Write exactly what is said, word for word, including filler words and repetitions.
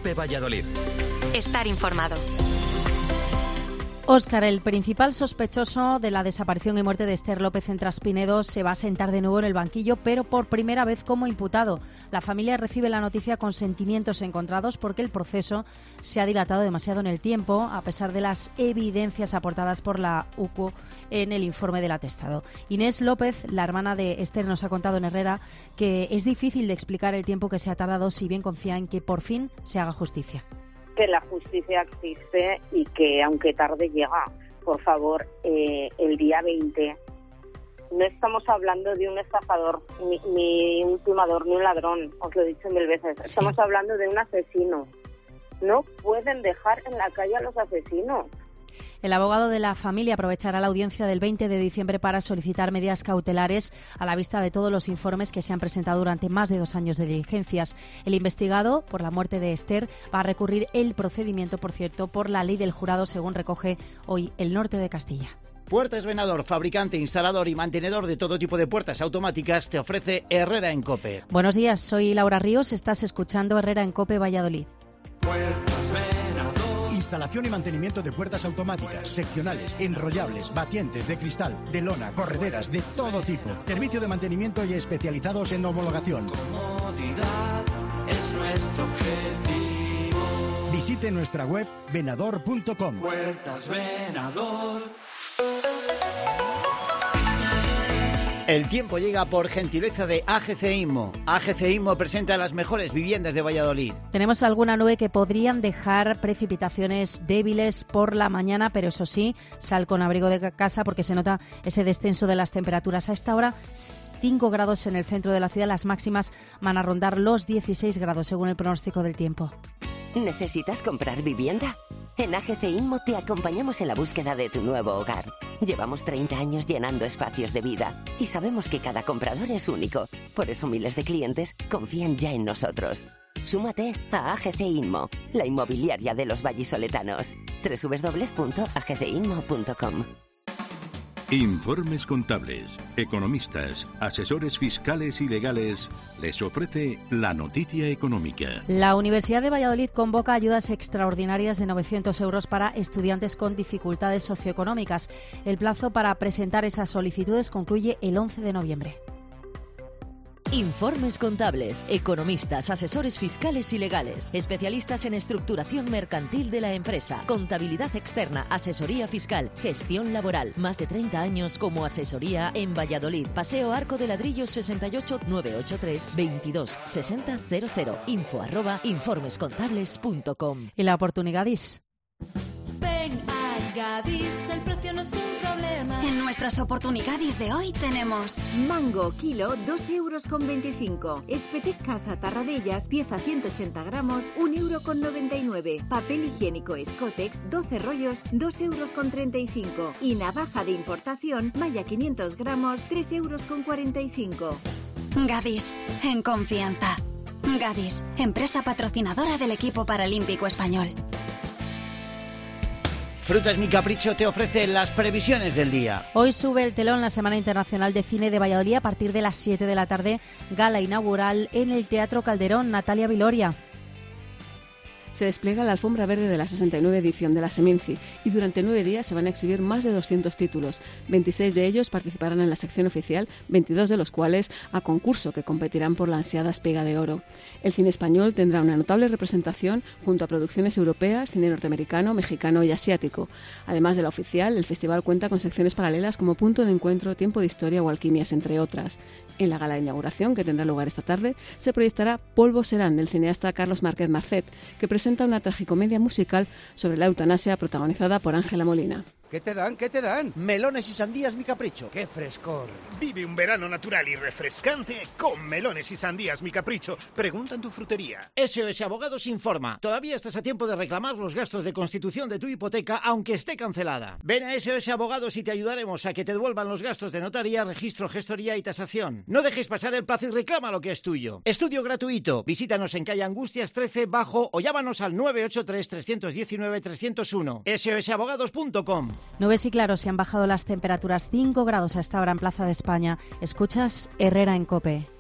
COPE Valladolid. Estar informado. Óscar, el principal sospechoso de la desaparición y muerte de Esther López en Traspinedo, se va a sentar de nuevo en el banquillo, pero por primera vez como imputado. La familia recibe la noticia con sentimientos encontrados porque el proceso se ha dilatado demasiado en el tiempo, a pesar de las evidencias aportadas por la U C O en el informe del atestado. Inés López, la hermana de Esther, nos ha contado en Herrera que es difícil de explicar el tiempo que se ha tardado, si bien confía en que por fin se haga justicia. Que la justicia existe y que aunque tarde llega. Por favor, eh, el día veinte, no estamos hablando de un estafador, ni, ni un timador, ni un ladrón, os lo he dicho mil veces. Estamos sí. hablando de un asesino. No pueden dejar en la calle a los asesinos. El abogado de la familia aprovechará la audiencia del veinte de diciembre para solicitar medidas cautelares a la vista de todos los informes que se han presentado durante más de dos años de diligencias. El investigado por la muerte de Esther va a recurrir el procedimiento, por cierto, por la ley del jurado, según recoge hoy El Norte de Castilla. Puertas Venador, fabricante, instalador y mantenedor de todo tipo de puertas automáticas, te ofrece Herrera en COPE. Buenos días, soy Laura Ríos, estás escuchando Herrera en COPE Valladolid. Puertas Venador. Instalación y mantenimiento de puertas automáticas, seccionales, enrollables, batientes de cristal, de lona, correderas, de todo tipo. Servicio de mantenimiento y especializados en homologación. Comodidad es nuestro objetivo. Visite nuestra web venador punto com. Puertas Venador. El tiempo llega por gentileza de A G C Inmo. A G C Inmo presenta las mejores viviendas de Valladolid. Tenemos alguna nube que podrían dejar precipitaciones débiles por la mañana, pero eso sí, sal con abrigo de casa porque se nota ese descenso de las temperaturas. A esta hora, cinco grados en el centro de la ciudad. Las máximas van a rondar los dieciséis grados, según el pronóstico del tiempo. ¿Necesitas comprar vivienda? En A G C Inmo te acompañamos en la búsqueda de tu nuevo hogar. Llevamos treinta años llenando espacios de vida y sabemos que cada comprador es único. Por eso miles de clientes confían ya en nosotros. Súmate a A G C Inmo, la inmobiliaria de los vallisoletanos. doble u doble u doble u punto a g c inmo punto com. Informes Contables, economistas, asesores fiscales y legales les ofrece la noticia económica. La Universidad de Valladolid convoca ayudas extraordinarias de novecientos euros para estudiantes con dificultades socioeconómicas. El plazo para presentar esas solicitudes concluye el once de noviembre. Informes Contables, economistas, asesores fiscales y legales, especialistas en estructuración mercantil de la empresa, contabilidad externa, asesoría fiscal, gestión laboral. Más de treinta años como asesoría en Valladolid. Paseo Arco de Ladrillos sesenta y ocho, nueve ocho tres, veintidós sesenta cero cero. Info arroba informescontables punto com. ¿Y la oportunidad es? Ven a Gadis, el precio no es un problema. En nuestras oportunidades de hoy tenemos mango, kilo, dos euros con veinticinco. Espetec Casa Tarradellas, pieza ciento ochenta gramos, un euro con noventa y nueve. Papel higiénico Escotex, doce rollos, dos euros con treinta y cinco. Y navaja de importación, malla quinientos gramos, tres euros con cuarenta y cinco. Gadis, en confianza. Gadis, empresa patrocinadora del equipo paralímpico español. Frutas Mi Capricho te ofrece las previsiones del día. Hoy sube el telón la Semana Internacional de Cine de Valladolid a partir de las siete de la tarde, gala inaugural en el Teatro Calderón. Natalia Viloria. Se despliega la alfombra verde de la sesenta y nueve edición de la Seminci y durante nueve días se van a exhibir más de doscientos títulos. veintiséis de ellos participarán en la sección oficial, veintidós de los cuales a concurso, que competirán por la ansiada Espiga de Oro. El cine español tendrá una notable representación junto a producciones europeas, cine norteamericano, mexicano y asiático. Además de la oficial, el festival cuenta con secciones paralelas como Punto de Encuentro, Tiempo de Historia o Alquimias, entre otras. En la gala de inauguración, que tendrá lugar esta tarde, se proyectará Polvo Serán, del cineasta Carlos Márquez Marcet, que presenta una tragicomedia musical sobre la eutanasia protagonizada por Ángela Molina. ¿Qué te dan? ¿Qué te dan? Melones y sandías Mi Capricho. ¡Qué frescor! Vive un verano natural y refrescante con melones y sandías Mi Capricho. Pregunta en tu frutería. S O S Abogados informa. Todavía estás a tiempo de reclamar los gastos de constitución de tu hipoteca, aunque esté cancelada. Ven a S O S Abogados y te ayudaremos a que te devuelvan los gastos de notaría, registro, gestoría y tasación. No dejes pasar el plazo y reclama lo que es tuyo. Estudio gratuito. Visítanos en calle Angustias trece Bajo o llámanos al nueve ocho tres, tres uno nueve, tres cero uno. S O S abogados punto com. Nubes y claros, se han bajado las temperaturas cinco grados a esta hora en Plaza de España. Escuchas Herrera en COPE.